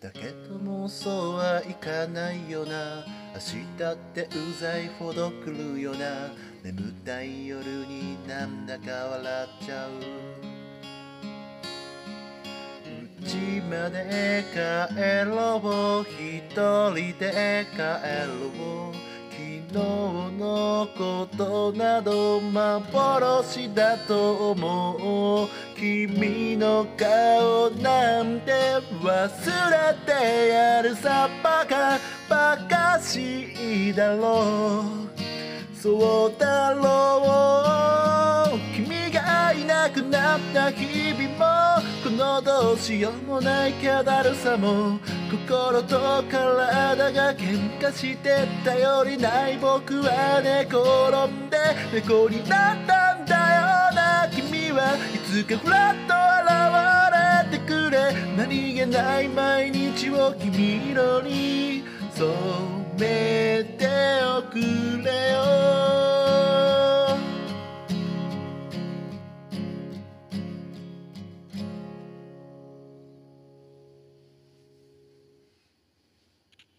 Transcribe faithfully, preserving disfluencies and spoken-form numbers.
だけどもそうはいかないよな。明日ってうざいほど来るよな。眠たい夜になんだか笑っちゃう。家まで帰ろう、一人で帰ろう。昨日のことなど幻だと思う。君の顔なんて忘れてやるさ。バカバカしいだろう、そうだろう。君がいなくなった日々も、このどうしようもない気だるさも、心と体が喧嘩して頼りない僕は寝転んで猫になったんだよな。君はいつかふらっと現れてくれ、何気ない毎日を君色にそう